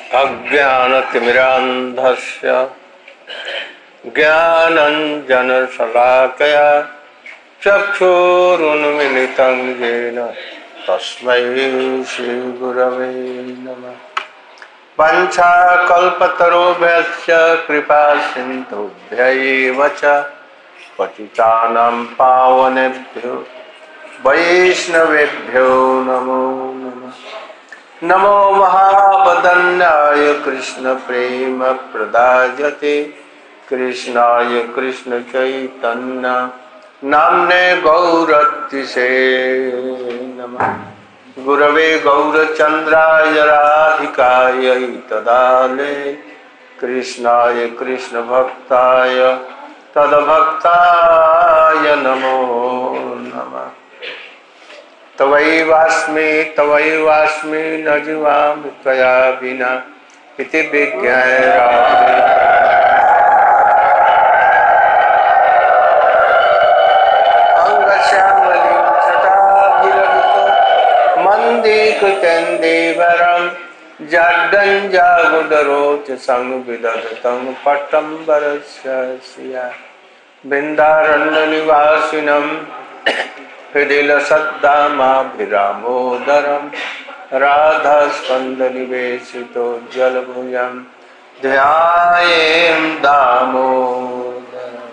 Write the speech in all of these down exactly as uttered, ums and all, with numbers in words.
अज्ञानतिमिरान्धस्य ज्ञानञ्जनशलाकया चक्षुरुन्मीलितं येन तस्मै श्रीगुरवे नमः। वाञ्छाकल्पतरुभ्यश्च कृपासिन्धुभ्यैव च पतितानां पावनेभ्यो वैष्णवेभ्यो नमो नमः। नमो महावदन्याय कृष्ण प्रेम प्रदायते कृष्णाय कृष्ण चैतन्य नाम्ने गौरतिसे नमः। गुरवे गौरचन्द्राय राधिकायै तदाले कृष्णाय कृष्ण भक्ताय तद्भक्ताय नमो नमः। तवैवास्मि तवैवास्मि न जीवामि त्वया विना इति विज्ञाय अंगश्यामलिं छटाभिरहितो मन्दीकृतेन्दीवरं जाड्डञ्जागुडरोच संविदधतं पट्टम्बरस्य श्रिया बिन्दारण्यनिवासिनं हृदिलसद्दामाभिरामोदरं राधास्कन्दनिवेशितो जलभुजं ध्यायें दामोदरम्।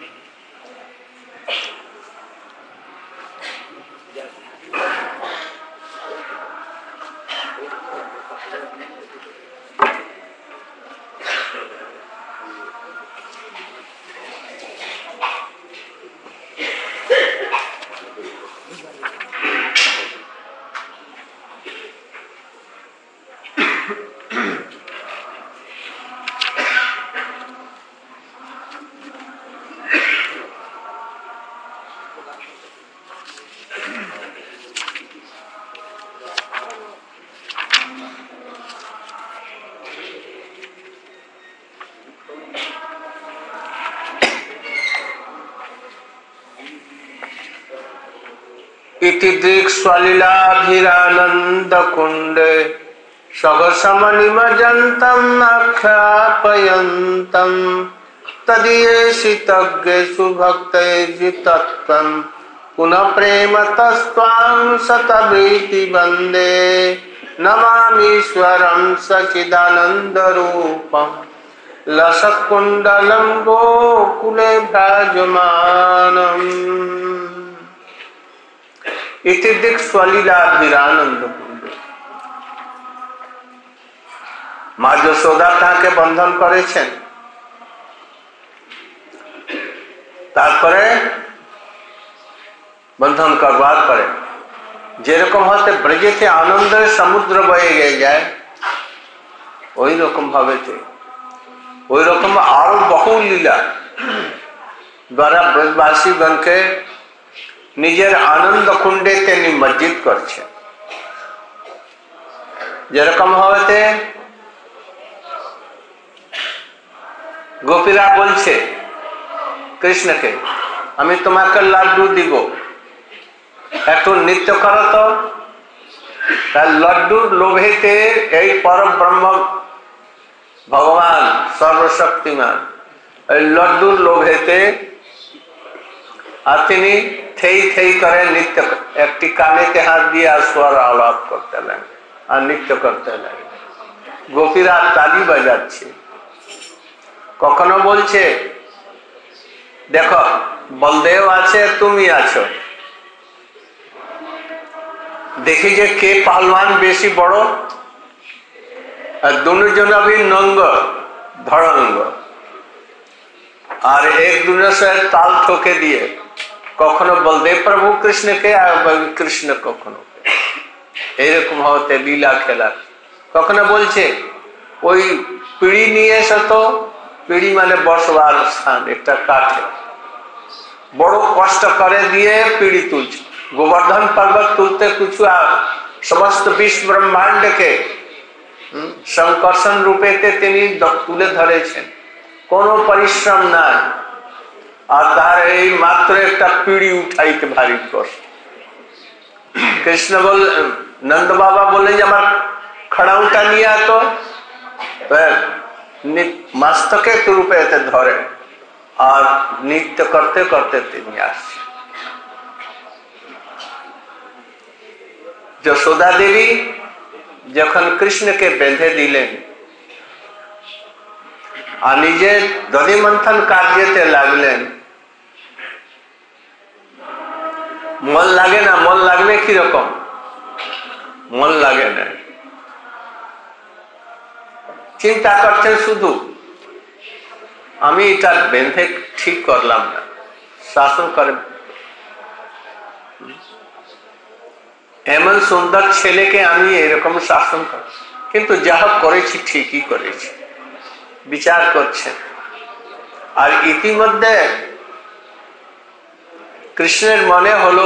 इति दृक्स्वलिलाभिरानन्दकुण्डे सगसमनिमज्जन्तम् आख्यापयन्तम् तदीयेषितज्ञेषु भक्तैर्जितत्वं पुनः प्रेम तस्त्वां सतभीति वन्दे नमामीश्वरं सच्चिदानन्दरूपं लसत्कुण्डलं गोकुले भ्राजमानम्। इति दृक्स्वलिलाभिरानंद कुंड মা যশোদা তাকে বন্ধন করেছেন, তারপরে বন্ধন করবার পরে যেরকম হতে ব্রজেতে আনন্দের সমুদ্র বয়ে গিয়ে যায় ওই রকম ভাবে ওই রকম আরো বহু লীলা দ্বারা ব্রজবাসীগণকে নিজের আনন্দ কুণ্ডেতে নিমজ্জিত করছে। যেরকম হতে গোপীরা বলছে কৃষ্ণকে, আমি তোমাকে লাড্ডু দিব, একটু নৃত্য করো তো। তার লাড্ডুর লোভেতে এই পরব্রহ্ম ভগবান সর্বশক্তিমান এই লাড্ডুর লোভেতে আর তিনি থেই থেই করে নৃত্য, একটি কানেতে হাত দিয়ে আর স্বর আলাপ করতে লাগে আর নৃত্য করতে লাগে। গোপীরা তালি বাজাচ্ছে। কখনো বলছে দেখো বলদেব আছে তুমি আছো, দেখি যে কে পাহলওয়ান বেশি বড়। আর দুজন अभी नंग धड़ंग আর এক দুজনের সাথে তাল ঠোকে দিয়ে কখনো বলদেব প্রভু কৃষ্ণকে আর কৃষ্ণ কখনো এইরকম হতে লীলা খেলা। কখনো বলছে ওই পিড়ি নিয়ে এসো তো, পিড়ি মানে বসবার স্থান, একটা কাঠে বড় কষ্ট করে দিয়ে পিড়ি তুলছে। গোবর্ধন पर्वत তুলতে কিছু সমস্ত বিশ্ব ব্রহ্মাণ্ডকে সংকর্ষণ রূপেতে তিনি তুলে ধরেছেন, কোনো পরিশ্রম নাই। আর তার এই মাত্র একটা পিড়ি উঠাইতে ভারী কষ্ট। কৃষ্ণ বল, নন্দ বাবা বললেন যে আমার खड़ाऊटा निया तो মস্তকে রূপে এতে ধরে আর নৃত্য করতে করতে তিনি আসছেন। যশোদা দেবী যখন কৃষ্ণকে বেঁধে দিলেন আর নিজে দধি মন্থন কার্যতে লাগলেন, মন লাগে না? মন লাগবে কিরকম? মন লাগে না, চিন্তা করছেন শুধু আমি এটা বেঁধে ঠিক করলাম না, শাসন করে। এমন সুন্দর ছেলেকে আমি এরকম শাসন কর, কিন্তু যা করেছি ঠিকই করেছি, বিচার করছেন। আর ইতিমধ্যে কৃষ্ণের মনে হলো,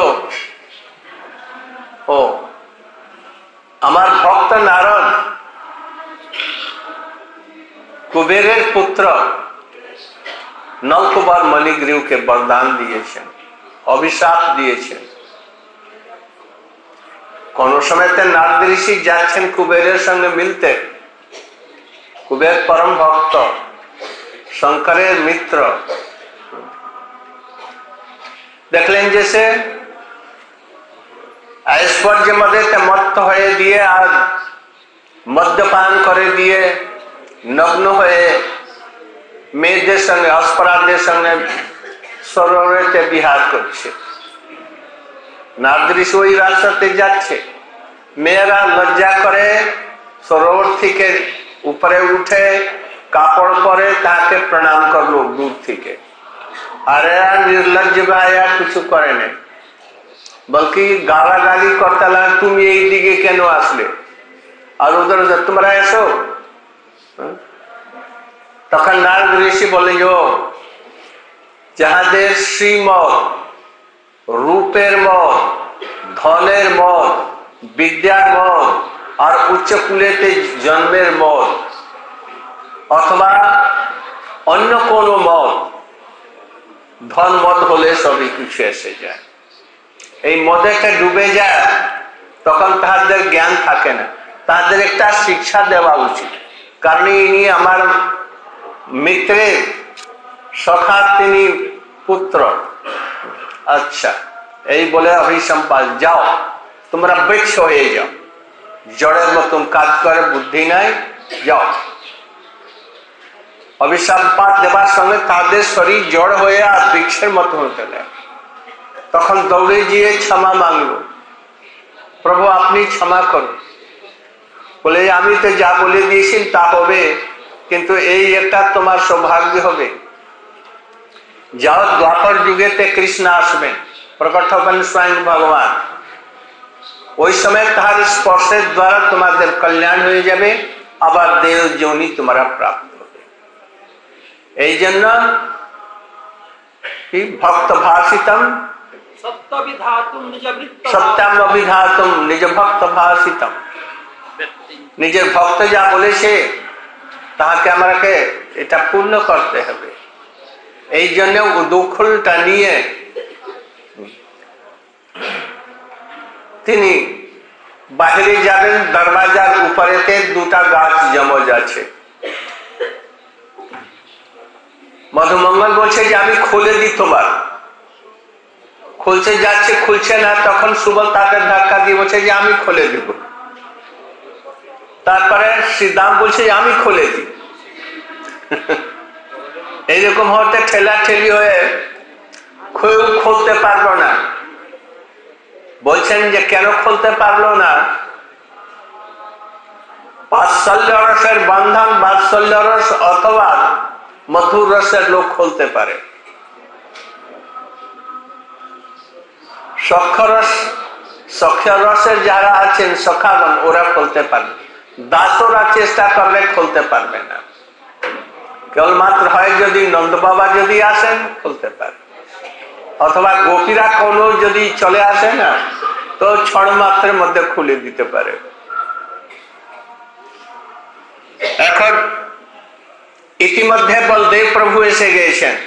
ও আমার ভক্ত নারদ কুবেরের পুত্র নলকুমার মণিগ্রীবকে বরদান দিয়েছেন, অভিশাপ দিয়েছেন। কোন সময়তে নারদ ঋষি যাচ্ছেন কুবেরের সঙ্গে মিলতে। কুবের পরম ভক্ত, শঙ্করের মিত্র। দেখলেন যে সে ঐশ্বর্য মদেতে মত্ত হয়ে দিয়ে আর মদ্যপান করে দিয়ে নগ্ন হয়ে মেয়েদের সঙ্গে, অস্পরাধের সঙ্গে সরোবরেতে বিহার করছে। নারদ ঋষি ওই রাস্তাতে যাচ্ছে, মেয়েরা লজ্জা করে সরোবর থেকে উপরে উঠে কাপড় পরে তাকে প্রণাম করলো দূর থেকে। আর এরা নির্লজ্জ ভাইয়া কিছু করে নাই, বলকি গালাগালি করতে লাগে, তুমি এই দিকে কেন আসলে, আর উধর তোমরা এসো। তখন নারদ ঋষি বলে, যে যাহাদের শ্রীমত, রূপের মত, ধনের মত, বিদ্যার মত আর উচ্চ কুলেতে জন্মের মত অথবা অন্য কোন মত, ধন মত হলে সবই কিছু এসে যায়। এই মদেতে ডুবে যায়, তখন তাহাদের জ্ঞান থাকে না। তাদের একটা শিক্ষা দেওয়া উচিত, কারণ ইনি আমার মিত্রের সখা, তিনি পুত্র। আচ্ছা, এই বলে অভিসম্পাদ, যাও তোমরা বৃক্ষ হয়ে যাও, জড়ের মতন কাজ করে, বুদ্ধি নাই, যাও। অভিসম্পাদ দেবার সঙ্গে তাদের শরীর জড় হয়ে আর বৃক্ষের মতো হতে লাগে। তখন দৌড়ে গিয়ে ক্ষমা মাংলো, প্রভু আপনি ক্ষমা করুন। বলে, আমি তো যা বলে দিয়েছি তা হবে, কিন্তু এই একটা তোমার সৌভাগ্য হবে, যাও দ্বাপর যুগেতে কৃষ্ণ আসবেন, প্রকট হবেন স্বয়ং ভগবান। ওই সময় তাহার স্পর্শের দ্বারা তোমাদের কল্যাণ হয়ে যাবে, আবার দেহ যোনি তোমরা প্রাপ্ত হবে। এই জন্য কি ভক্ত ভাষিতম সত্যম অভিধাতুম নিজ ভক্ত ভাষিতম। নিজের ভক্ত যা বলেছে তাহাকে আমাকে এটা পূর্ণ করতে হবে। এই জন্য দুঃখটা নিয়ে তিনি বাহিরে যাবেন। দরওয়াজার উপরেতে দুটা গাছ জমজ আছে। মধুমঙ্গল বলছে যে আমি খুলে দিই তোমার, খুলছে যাচ্ছে, খুলছে না। তখন সুবল তাকে ধাক্কা দিয়ে বলছে যে আমি খুলে দিব। তারপরে শ্রীদাম বলছে যে আমি খুলে দিই। এইরকম হতে ঠেলা ঠেলি হয়ে খুলতে পারলো না। বলছেন যে কেন খুলতে পারলো না? বাৎসল্য রসের বন্ধন, বাৎসল্য রস অথবা মধুর রসের লোক খুলতে পারে। সখ্যরস সখ্যরসের যারা আছেন সখাগণ, ওরা খুলতে পারবে। দাসরা চেষ্টা করলে খুলতে পারবে না। কেবলমাত্র হয় যদি নন্দ বাবা যদি আসেন খুলতে পারে, অথবা গোপীরা কোন যদি চলে আসে না, তো ছড় মাত্রের মধ্যে খুলে দিতে পারে। এখন ইতিমধ্যে বলদেব প্রভু এসে গিয়েছেন।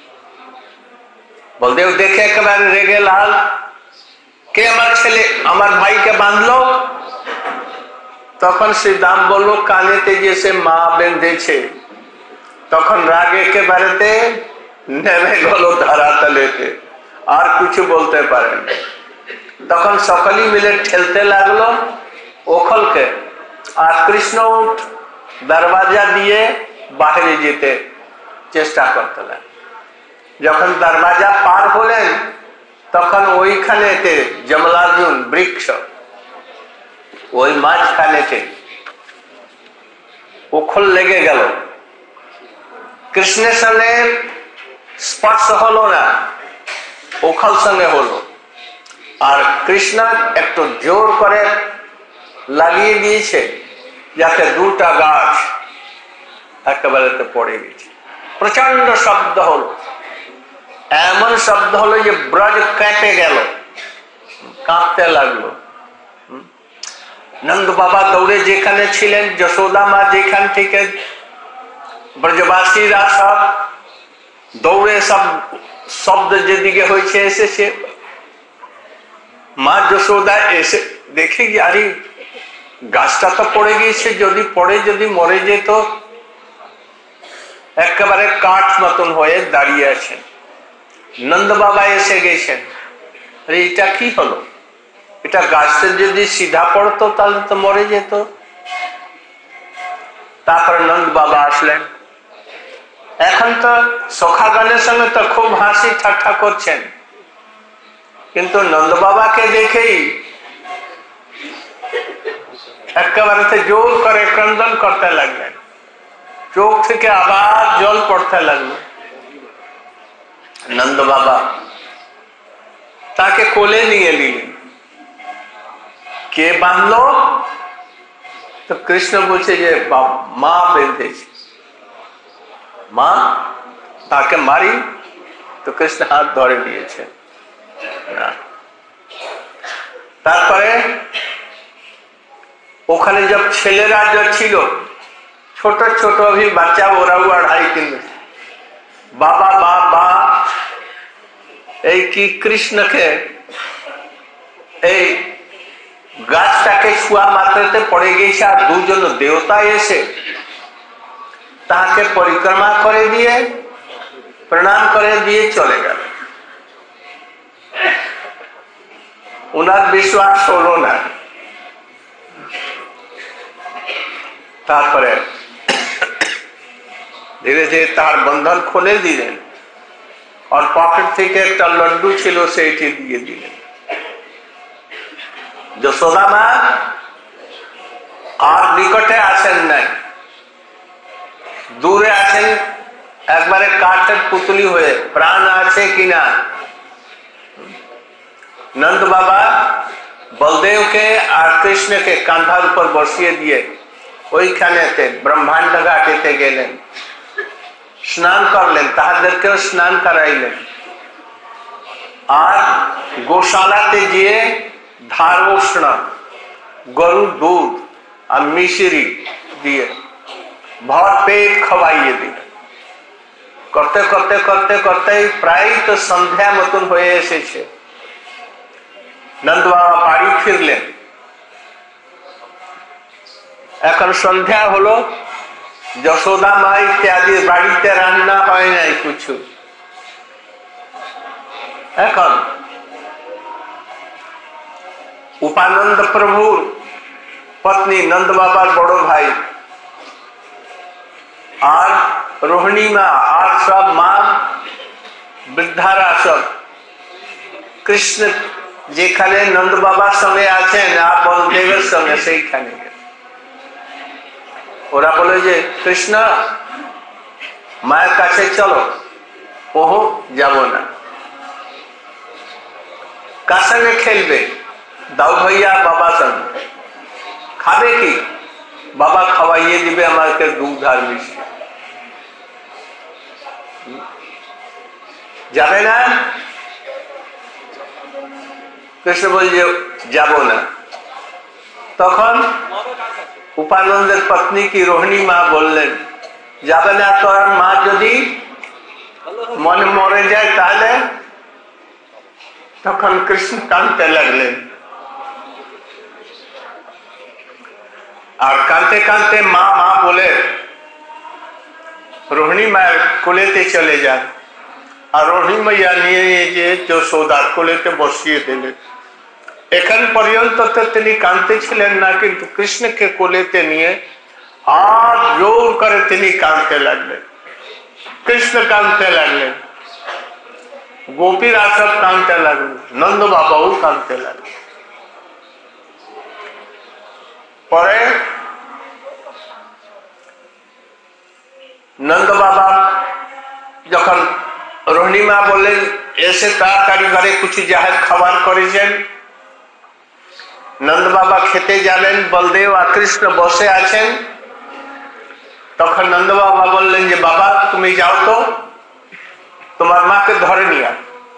বলদেব দেখে একেবারে রেগে লাল, কে আমার ছেলে আমার ভাইকে বাঁধলো? তখন শ্রীদাম বলল কানেতে যে সে মা বেঁধেছে, তখন রাগ একেবারেতে নেমে গেল ধরাতলেতে, আর কিছু বলতে পারেন। তখন সকলেই মিলে ঠেলতে লাগলো ওখলকে, আর কৃষ্ণ দরওয়াজা দিয়ে বাইরে যেতে চেষ্টা করতে লাগলেন। যখন দরওয়াজা পার হলেন তখন ওইখানেতে জমলার্জুন বৃক্ষ, ওই মাঝখানেতে ওখল লেগে গেল। কৃষ্ণের সঙ্গে স্পর্শ হলো না, ওখল সঙ্গে হলো। আর কৃষ্ণ একটু জোর করে লাগিয়ে দিয়েছে যাতে দুটা গাছ একেবারে পড়ে গেছে। প্রচন্ড শব্দ হলো, এমন শব্দ হলো যে ব্রজ কেটে গেল, কাঁপতে লাগলো। নন্দ বাবা দৌড়ে যেখানে ছিলেন, যশোদা মা যেখান থেকে, ব্রজবাসীরা সব দৌড়ে সব শব্দ যেদিকে হয়েছে এসেছে। মা যশোদা এসে দেখে কি আরে গাছটা তো পড়ে গিয়েছে, যদি পড়ে যদি মরে যেত। একেবারে কাঠ মতন হয়ে দাঁড়িয়ে আছেন। নন্দ বাবা এসে গেছেন, আরে এটা কি হলো, এটা গাছটা যদি সিধা পড়তো তাহলে তো মরে যেত। তারপরে নন্দ বাবা আসলেন। এখন তো সখাগণের সঙ্গে তো খুব হাসি ঠাট্টা করছেন, কিন্তু নন্দ বাবাকে দেখেই একেবারে জোর করে ক্রন্দন করতে লাগলেন, চোখ থেকে আবার জল পড়তে লাগলো। নন্দ বাবা তাকে কোলে নিয়ে নিলেন। কে বাঁধলো? তো কৃষ্ণ বলছে যে মা বেঁধেছে। মা তাকে মারি? তো কৃষ্ণ হাত ধরে দিয়েছে। তারপরে ওখানে সব ছেলেরা যা ছিল, ছোট ছোট অভি বাচ্চা, ওরাও আড়াই তিন বাবা বা বা এই কি কৃষ্ণকে এই গাছটাকে ছুয়া মাত্রতে পড়ে গেছে, আর দুজন দেবতা এসে তাকে পরিক্রমা করে দিয়ে প্রণাম করে দিয়ে চলে গেল। ওনার বিশ্বাস হলো না। তারপরে ধীরে ধীরে তার বন্ধন খুলে দিলেন, আর পকেট থেকে একটা লড্ডু ছিল সেইটি দিয়ে দিলেন। যশোদা মা আর নিকটে আছেন নাই, দূরে আছেন একবারে কাঠের পুতুলি হয়ে, প্রাণ আছে কিনা। নন্দ বাবা বলদেবকে আর কৃষ্ণকে কাঁধার উপর বসিয়ে দিয়ে ওইখানেতে ব্রহ্মাণ্ড ঘাটেতে গেলেন, স্নান করলেন, তাহাদেরকেও স্নান করাইলেন। আর গোশালাতে গিয়ে ধার উষ্ণ গরুর দুধ আর মিশরি দিয়ে ভর পেট খাওয়াইয়ে দিলেন। করতে করতে করতে করতে প্রায় তো সন্ধ্যা মতন হয়ে এসেছে। নন্দ বাবা বাড়ি ফিরলেন। এখন সন্ধ্যা হলো, যশোদা মা ইত্যাদি বাড়িতে রান্না হয় নাই কিছু। এখন উপানন্দ প্রভুর পত্নী নন্দ বাবার বড় ভাই আর রোহিণী মা আর সব মা বৃদ্ধারা সব কৃষ্ণ যেখানে নন্দ বাবার সঙ্গে আছেন আর বলদেবের সঙ্গে সেইখানে ওরা বলে যে কৃষ্ণ মায়ের কাছে চলো। ওহো যাব না। কার সঙ্গে খেলবে? দাও ভাইয়া বাবা সঙ্গে। খাবে কি? বাবা খাওয়াইয়ে দিবে আমাকে দুধ আর মিষ্টি। যাবে না? কৃষ্ণ বলছে যাব না। তখন উপানন্দের পত্নী কি রোহিণী মা বললেন যাবে না, তোর মা যদি মনে মরে যায় তাহলে? তখন কৃষ্ণ কাঁদতে লাগলেন। আর কাঁদতে কাঁদতে মা মা বলে রোহিণী মায়ের কোলেতে চলে যান, আর রোহিণী মাইয়া নিয়ে যে যশোদার কোলেতে বসিয়ে দিলেন। এখন পর্যন্ত তো তিনি কাঁদতেছিলেন না, কিন্তু কৃষ্ণকে কোলেতে নিয়ে হাত জোর করে তিনি কাঁদতে লাগলেন। কৃষ্ণ কাঁদতে লাগলেন, গোপীরা সব কাঁদতে লাগলেন, নন্দ বাবাও কাঁদতে লাগলেন। পরে নন্দ বাবা যখন রোহিণী মা বললেন এসে তাড়াতাড়ি ঘরে কিছু যাহার খাবার করেছেন, নন্দ বাবা খেতে যাবেন, বলদেব আর কৃষ্ণ বসে আছেন। তখন নন্দ বাবা বললেন যে বাবা তুমি যাও তো, তোমার মাকে ধরে নিয়ে।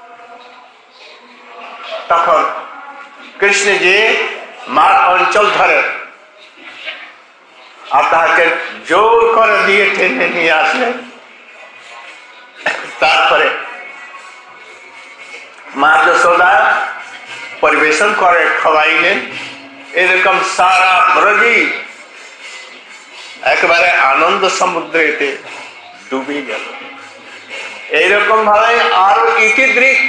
তখন কৃষ্ণ যে মার অঞ্চল ধরে আর তাকে জোর করে দিয়ে টেনে নিয়ে আসলেন। তারপরে মা যশোদা পরিবেশন করে খাওয়াইলেন। এরকম সারা ব্রজই একেবারে আনন্দ সমুদ্রেতে ডুবে গেল। এইরকম ভাবে আরো ইতিদৃক,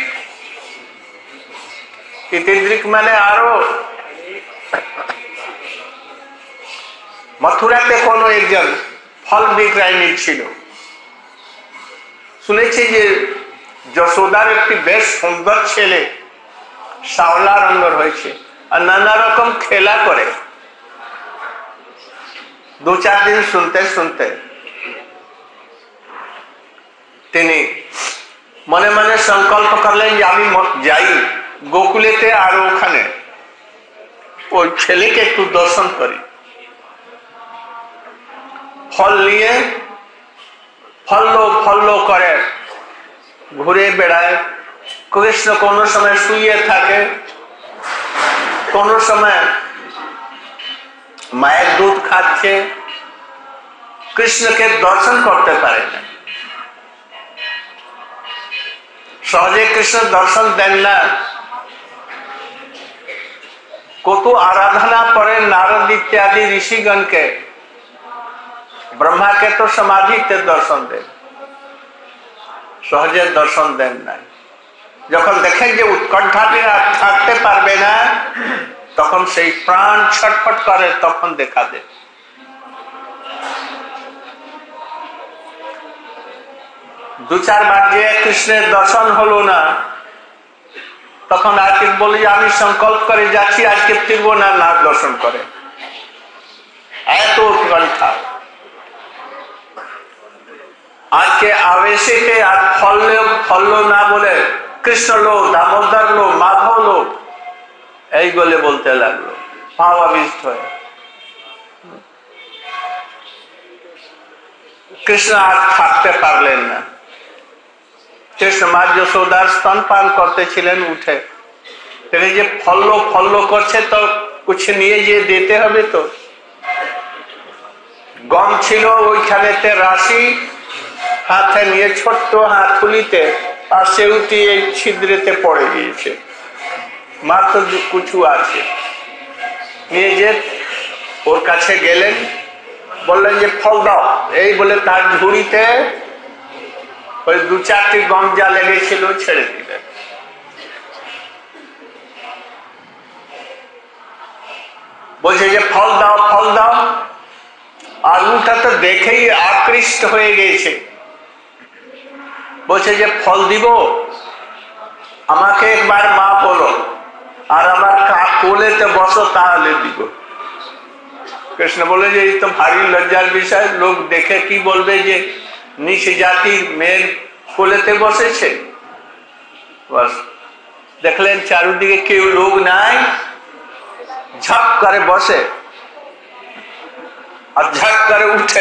ইতিদৃক মানে আরো মথুরাতে কোন একজন ফল বিক্রয়ী ছিল। শুনেছি যে যশোদার একটি বেশ সুন্দর ছেলে, শ্যাওলা রঙের হয়েছে আর নানা রকম খেলা করে। দু চার দিন শুনতে শুনতে তিনি মনে মনে সংকল্প করলেন যে আমি যাই গোকুলেতে, আর ওখানে ওই ছেলেকে একটু দর্শন করি। ফল নিয়ে ফল্লো ফল্লো করে ঘুরে বেড়ায়। কৃষ্ণ কোনো সময় শুয়ে থাকে, কোনো সময় মায়ের দুধ খাচ্ছে, কৃষ্ণকে দর্শন করতে পারে না। সহজে কৃষ্ণ দর্শন দেন না। কত আরাধনা করে নারদ ইত্যাদি ঋষিগণকে, ব্রহ্মাকে তো সমাধিতে দর্শন দেন, সহজে দর্শন দেন না। যখন দেখেন যে উৎকণ্ঠাটি আর থাকতে পারবে না, তখন সেই প্রাণ ছটফট করে, তখন দেখা দেন। দু চারবার যে কৃষ্ণের দর্শন হলো না, তখন আজকে বলি আমি সংকল্প করে যাচ্ছি, আজকে ফিরবো না না দর্শন করে। এত উৎকণ্ঠা। আজকে আবেশে আর ফললে ফললো না বলে কৃষ্ণ লো, দামোদর লো, মাধব লো, এই বলে বলতে লাগলো ভাবাবিষ্ট হয়ে। কৃষ্ণ আর থাকতে পারলেন না। কৃষ্ণ মা যশোদার স্তন পান করতেছিলেন, উঠে দেখে যে ফল্লো ফল্লো করছে, তো কুছ নিয়ে গিয়ে দিতে হবে। তো গম ছিল ওইখানেতে রাশি, হাতে নিয়ে ছোট্ট হাতুলিতে আর সেউটি এই ছিদ্রেতে পড়ে গিয়েছে, মাত্র কিছু আছে। নিয়ে যে ওর কাছে গেলেন, বললেন যে ফল দাও, এই বলে তার ঝুড়িতে ওই দু চারটি গম যা লেগেছিল ছেড়ে দিলেন। বলছে যে ফল দাও ফল দাও। আলুটা তো দেখেই আকৃষ্ট হয়ে গেছে, বলছে যে ফল দিব, আমাকে একবার মা বলো আর আমার কোলেতে বসো, তাহলে দিব। কৃষ্ণ বলে যে এই তো ভারী লজ্জার বিষয়, লোক দেখে কি বলবে যে নিচ জাতির মেয়ের কোলেতে বসেছে। বস দেখলেন চারুদিকে কেউ লোক নাই, ঝাপ করে বসে আর ঝাপ করে উঠে,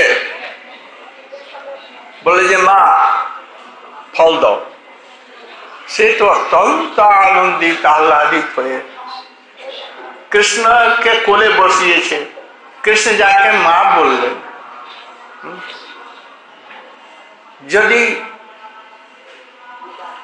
বলে যে মা ফল দাও। সে তো অত্যন্ত আনন্দিত আহ্লাদিত হয়ে কৃষ্ণকে কোলে বসিয়েছে। কৃষ্ণ যাকে মা বললেন। যদি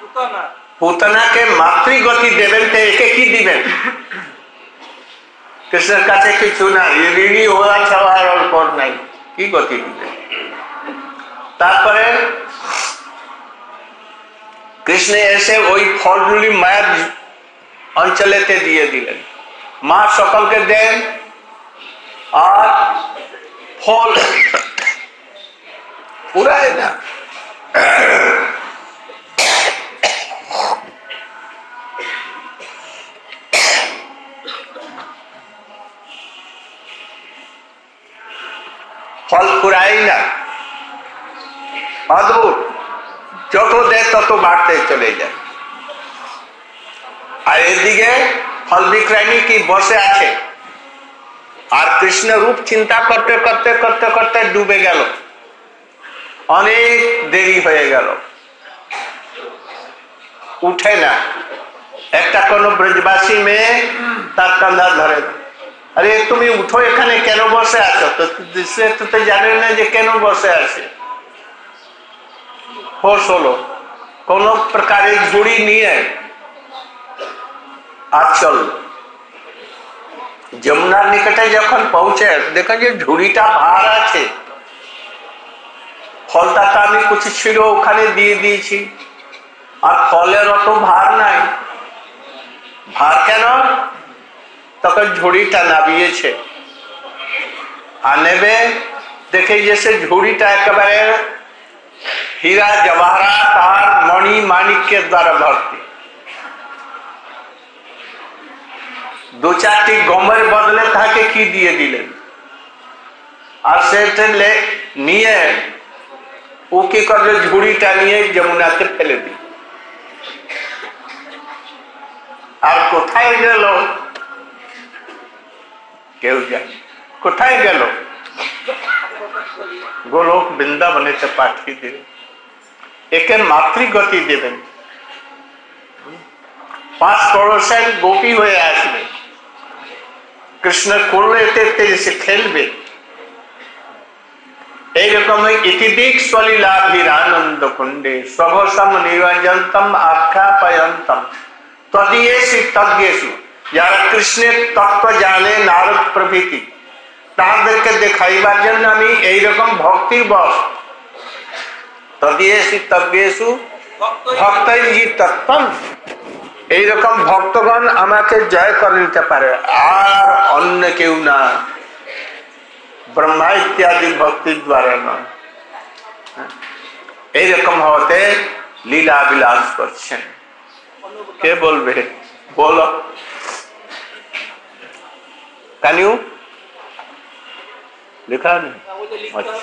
পুতনাকে মাতৃগতি দেবেন তো একে কি দিবেন? কৃষ্ণের কাছে কিছু না, ঋণী হওয়া ছাড়া আর পর নাই, কি গতি দিবে। তারপরে কৃষ্ণ এসে ওই ফলগুলি মায়ের অঞ্চলেতে দিয়ে দিলেন, মা সকলকে দেন আর ফল পুরায় না। ফল পুরাই না, অদ্ভুত, যত দেয় তত বাড়তে চলে যায়। আর এদিকে ফল বিক্রয়ী কি বসে আছে, আর কৃষ্ণ রূপ চিন্তা করতে করতে করতে করতে ডুবে গেল, অনেক দেরি হয়ে গেল, উঠে না। একটা কোন ব্রজবাসী মেয়ে তার কাঁধা ধরে, আরে তুমি উঠো, এখানে কেন বসে আছো? তো সে তো জানে না যে কেন বসে আছে। হোশ হলো, কোন প্রকারের ঝুড়ি নিয়ে আর চল। যমুনার নিকটে যখন পৌঁছে দেখা যে ঝুড়িটা ভার আছে, ফলটা তো আমি কিছু ছিল ওখানে দিয়ে দিয়েছি, আর ফলের অত ভার নাই। ভার কেন? তখন ঝুড়িটা নামিয়েছে, আর নেবে দেখে যে সে ঝুড়িটা একেবারে হীরা জওহরাত আর মণি মাণিক্যের দ্বারা ভর্তি। দু চারটি গমের বদলে তাকে কি দিয়ে দিলেন, আর সেটা নিয়ে ও কি করবে, ঝুড়িটা নিয়ে যমুনাতে ফেলে দিল। আর কোথায় গেল কেউ জানে, কোথায় গেল? গোলক বৃন্দাবনেতে পাঠিয়ে দিলেন, একে মাতৃগতি দেবেন। পাঁচ পড়োশের গোপী হয়ে আসবে, কৃষ্ণ কোলেতে এসে খেলবে। এইরকম ইতিদিক সলিলাভিরানন্দ কুণ্ডে স্বভসম নিরঞ্জন্তম আখ্যাপয়ন্তম তদীয়েষু তজ্ঞেষু। যারা কৃষ্ণের তত্ত্ব জানে, নারদ প্রভৃতি, তাদেরকে দেখাইবার জন্য আমি এইরকম ভক্তির বশ। তদীয়েষু তজ্ঞেষু ভক্তৈঃ তত্ত্বম। এইরকম ভক্তগণ আমাকে জয় করে নিতে পারে, আর অন্য কেউ না, ব্রহ্মা ইত্যাদি ভক্তির দ্বারা নয়। এইরকম হতে লীলা বিলাস করছেন। কে বলবে? বলো। Can you? लिखा नहीं? अच्छा।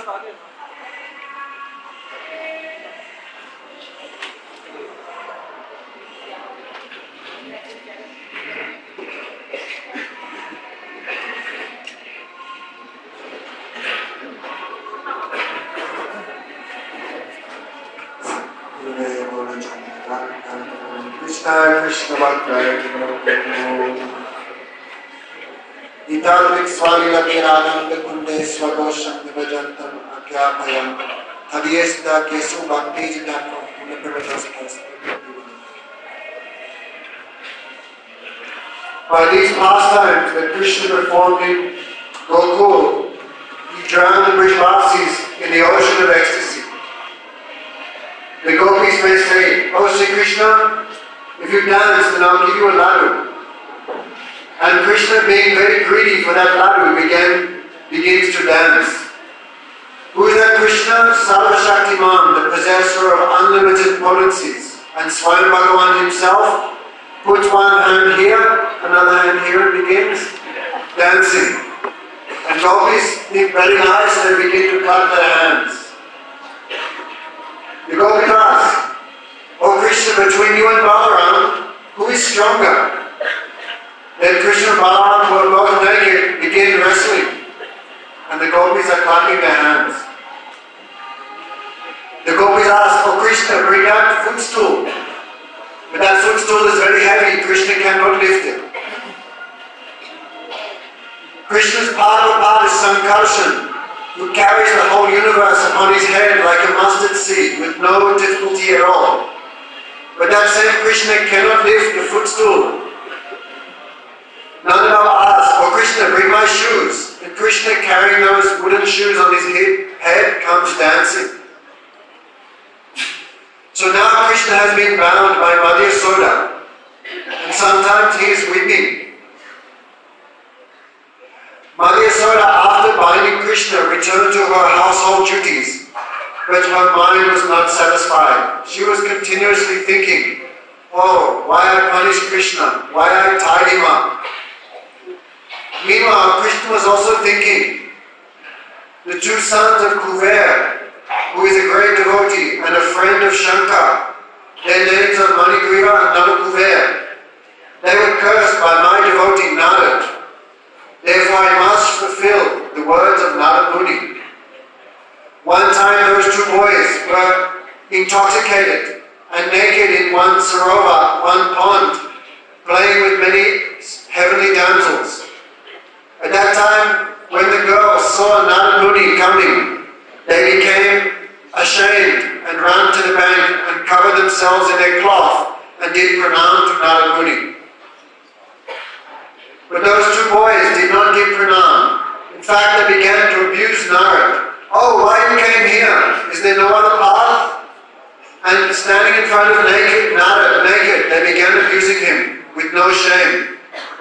Krishna Krishna Bhakta Italik Swalila Kirananda Kunde Swagosham Nivajantam Akyapayam Hadiyesda Kesu Bhakti Jidano Unipravatas. By these pastimes that Krishna performed in Gokul, he drowned the Brajavasis in the ocean of ecstasy. The gopis may say, "Oh Sri Krishna, if you dance, then I'll give you a laddu." And Krishna, being very greedy for that laddu, began, begins to dance. Who is that Krishna? Sarvashaktiman, the possessor of unlimited potencies. And Swayam Bhagavan himself puts one hand here, another hand here, and begins dancing. And gopis think very nice, they begin to clap their hands. The gopis ask, "Oh Krishna, between you and Balaram, who is stronger?" Then Krishna and Balaram, who are both naked, begin wrestling. And the gopis are clapping their hands. The gopis ask, "Oh Krishna, bring out the footstool." But that footstool is very heavy, Krishna cannot lift it. Krishna's Padma is Sankarshan, who carries the whole universe upon his head like a mustard seed with no difficulty at all. But that same Krishna cannot lift the footstool. Nanda Baba asked, "Oh Krishna, bring my shoes." And Krishna, carrying those wooden shoes on his head, comes dancing. So now Krishna has been bound by Mother Yasoda, and sometimes he is weeping. Mother Yasoda, after binding Krishna, returned to her household duties, but her mind was not satisfied. She was continuously thinking, "Oh, why I punished Krishna? Why I tied him up?" Meanwhile, Krishna was also thinking, the two sons of Kuver, who is a great devotee and a friend of Shankar, their names are Manigriva and Nalakuver. They were cursed by my devotee Narad. Therefore I must fulfill the words of Narad Muni. One time those two boys were intoxicated and naked in one sarova, one pond, playing with many heavenly damsels. At that time, when the girls saw Narad Muni coming, they became ashamed and ran to the bank and covered themselves in their cloth and did pranam to Narad Muni. But those two boys did not give pranam. In fact, they began to abuse Narad. "Oh, why you came here? Is there no other path?" And standing in front of naked Narad, naked, they began abusing him with no shame.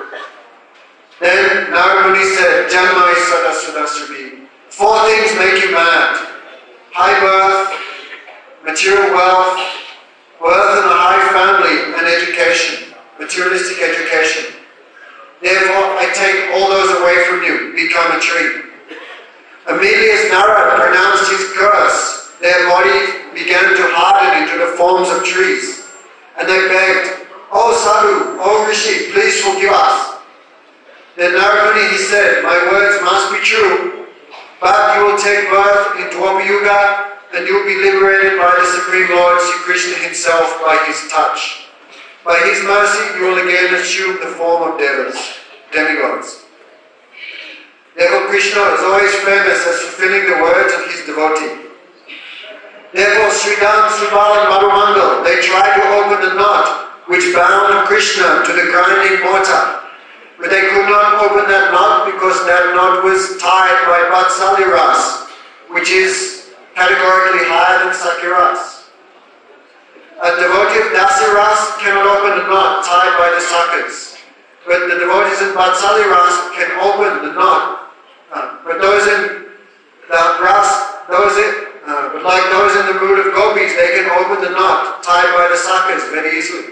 Then Narad Muni said, "Janmai Sada Sudasrabi. Four things make you mad. High birth, material wealth, birth in a high family, and education, materialistic education. Therefore, I take all those away from you. Become a tree." Immediately as Narad pronounced his curse, their bodies began to harden into the forms of trees. And they begged, "Oh Sadhu, oh Rishi, please forgive us." Then Narad Muni, he said, "My words must be true, but you will take birth in Dwapara Yuga and you will be liberated by the Supreme Lord Sri Krishna himself by his touch. By his mercy, you will again assume the form of devas, demigods." Therefore, Krishna is always famous as fulfilling the words of his devotee. Therefore, Sridham, Subal and Madhumandal, they tried to open the knot which bound Krishna to the grinding mortar. But they could not open that knot because that knot was tied by Vatsalya Ras, which is categorically higher than Sakya-ras. A devotee of Dasa Ras cannot open the knot tied by the Sakas. But the devotees of Vatsalya Ras can open the knot. Uh, but those in the Ras, those in, uh, but like those in the mood of gopis, they can open the knot tied by the Sakas very easily.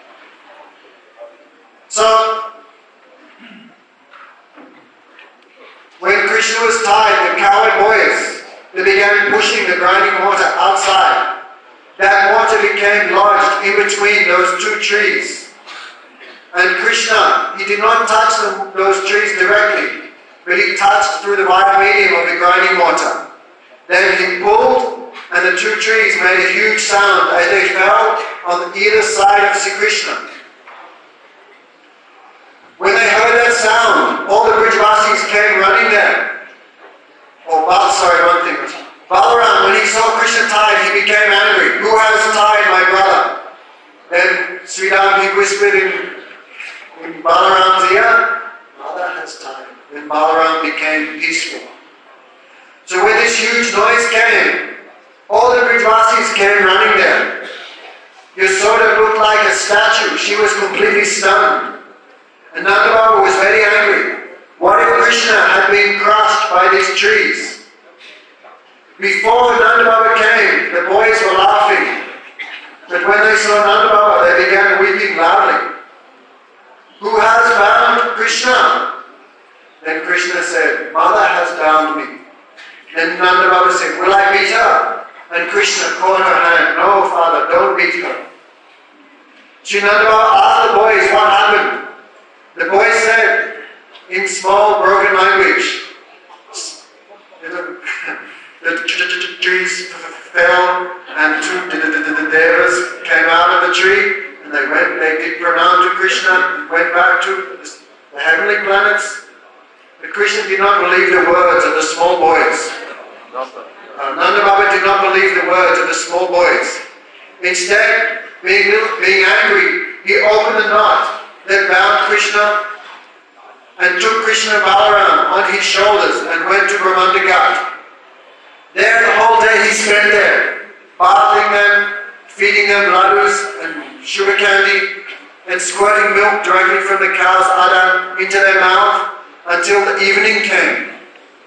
So, when Krishna was tied, the coward boys, they began pushing the grinding mortar outside. That mortar became lodged in between those two trees. And Krishna, he did not touch them, those trees directly, but he touched through the via medium of the grinding mortar. Then he pulled, and the two trees made a huge sound as they fell on either side of Sri Krishna. When they heard that sound, all the Brijvasis came running there. Oh, Bal, sorry, one thing. Balaram, when he saw Krishna tied, he became angry. "Who has tied my brother?" Then Sridham, he whispered in, in Balaram's ear, "Mother has tied." Then Balaram became peaceful. So when this huge noise came, all the Brijvasis came running there. Yasoda looked like a statue. She was completely stunned. And Nanda Baba was very angry. What if Krishna had been crushed by these trees? Before Nanda Baba came, the boys were laughing. But when they saw Nanda Baba, they began weeping loudly. "Who has bound Krishna?" Then Krishna said, "Mother has bound me." Then Nanda Baba said, "Will I beat her?" And Krishna caught her hand. "No, father, don't beat her." Sri Nanda Baba asked the boys what happened. The boys said, in small broken language, the trees fell and two the devas came out of the tree and they went, they did pranam to Krishna and went back to the heavenly planets. But Krishna did not believe the words of the small boys. Uh, Nanda Baba did not believe the words of the small boys. Instead, being, being angry, he opened the knot that bound Krishna and took Krishna and Balaram on his shoulders and went to Brahmanda Ghat. There the whole day he spent there, bathing them, feeding them laddus and sugar candy, and squirting milk directly from the cow's udder into their mouth until the evening came.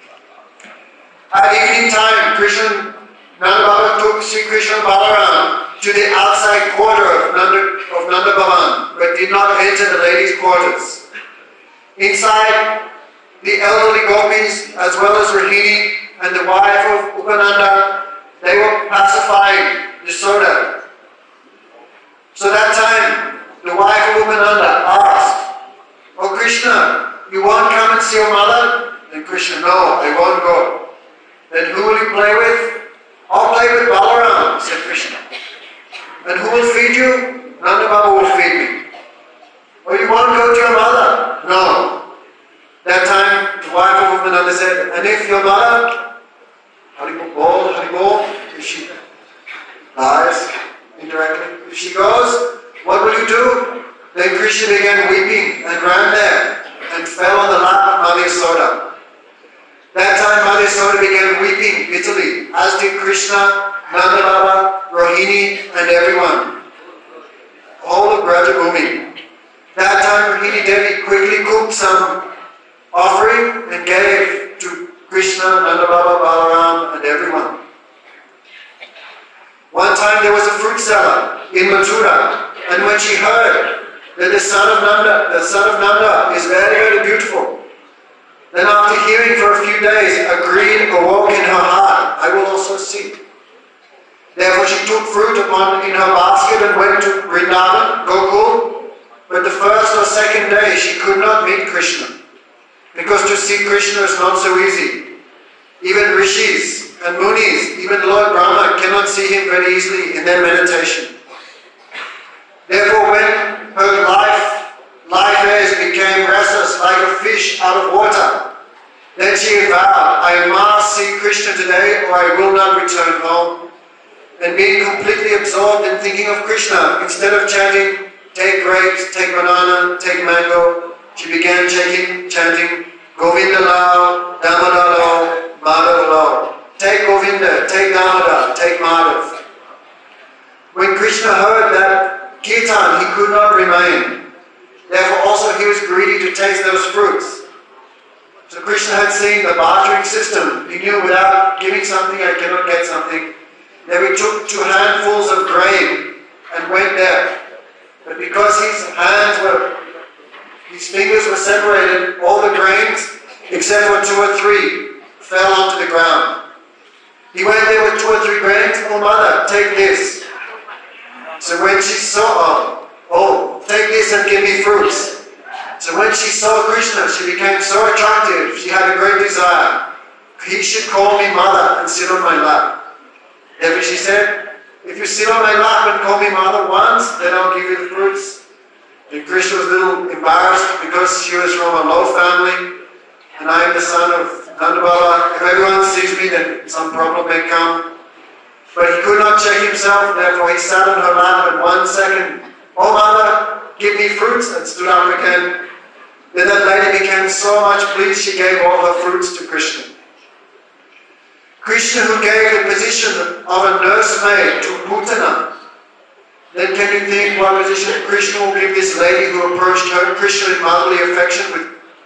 At evening time, Krishna, Nanda Baba took Sri Krishna and Balaram to the outside quarter of Nanda, of Nanda Bhavan, but did not enter the ladies' quarters. Inside, the elderly gopis, as well as Rohini and the wife of Upananda, they were pacifying Yasoda. So that time, the wife of Upananda asked, "Oh Krishna, you won't come and see your mother?" And Krishna, "No, I won't go." "Then who will you play with?" "I'll play with Balaram," said Krishna. "And who will feed you?" "Nanda Baba will feed me." "Oh, you won't go to your mother?" "No." That time, the wife of Upananda said, "And if your mother, Haribol, Haribol, if she dies indirectly, if she goes, what will you do?" Then Krishna began weeping and ran there and fell on the lap of Mother Yasoda. That time Mother Yasoda began weeping bitterly, as did Krishna, Nanda Baba, Rohini, and everyone. All of Brajabhumi. That time Rohini Devi quickly cooked some offering and gave to Krishna, Nanda Baba, Balaram, and everyone. One time there was a fruit seller in Mathura, and when she heard that the son of Nanda, the son of Nanda is very, very beautiful, then after hearing for a few days, a greed awoke in her heart, "I will also see." Therefore she took fruit upon in her basket and went to Vrindavan, Gokul, but the first or second day she could not meet Krishna, because to see Krishna is not so easy. Even rishis and munis, even Lord Brahma cannot see him very easily in their meditation. Therefore when her life, life airs became restless like a fish out of water, then she vowed, "I must see Krishna today or I will not return home." And being completely absorbed in thinking of Krishna, instead of chanting, "Take grapes, take banana, take mango," she began chanting, chanting "Govinda Lao, Damodar Lao, Madhav Lao." Take Govinda, take Damodar, take Madhav. When Krishna heard that kirtan, he could not remain. Therefore also he was greedy to taste those fruits. So Krishna had seen the bartering system. He knew without giving something, I cannot get something. Then he took two handfuls of grain and went there. But because his hands were, his fingers were separated, all the grains, except for two or three, fell onto the ground. He went there with two or three grains. "Oh mother, take this." So when she saw, oh, oh, take this and give me fruits. So when she saw Krishna, she became so attractive, she had a great desire. He should call me mother and sit on my lap. Therefore she said, "If you sit on my lap and call me mother once, then I'll give you the fruits." And Krishna was a little embarrassed because she was from a low family, and I am the son of Nanda Baba. If everyone sees me, then some problem may come. But he could not check himself, therefore he sat on her lap in one second. "Oh mother, give me fruits," and stood up again. Then that lady became so much pleased, she gave all her fruits to Krishna. Krishna, who gave the position of a nursemaid to Putana, then can you think what position Krishna will give this lady who approached her, Krishna in motherly affection, with,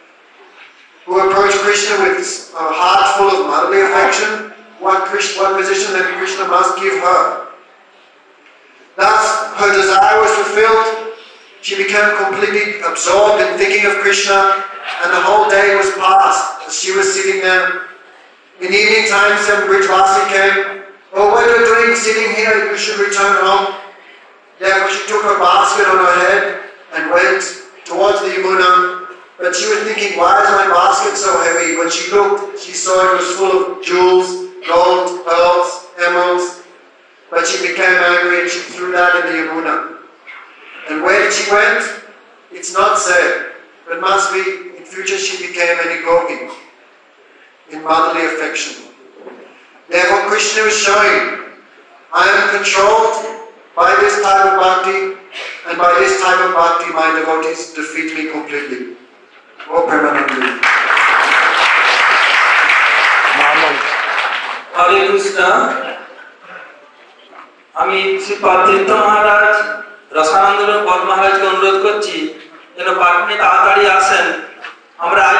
who approached Krishna with a heart full of motherly affection? What, Krishna, what position that Krishna must give her? Thus, her desire was fulfilled. She became completely absorbed in thinking of Krishna, and the whole day was passed as she was sitting there. In evening time, some Brijvasi came. "Oh, what are you doing sitting here? You should return home." Therefore, she took her basket on her head and went towards the Yamuna. But she was thinking, "Why is my basket so heavy?" When she looked, she saw it was full of jewels, gold, pearls, emeralds. But she became angry and she threw that in the Yamuna. And where she went, it's not said, but must be in future she became an gopi in motherly affection. Therefore Krishna is showing, I am controlled by this type of bhakti, and by this type of bhakti my devotees defeat me completely. Oh, Premanandi. হরে কৃষ্ণ। আমি শ্রী পার্থিত মহারাজ রসানন্দ পদ মহারাজকে অনুরোধ করছি যেন পাটনি তাড়াতাড়ি আসেন। আমরা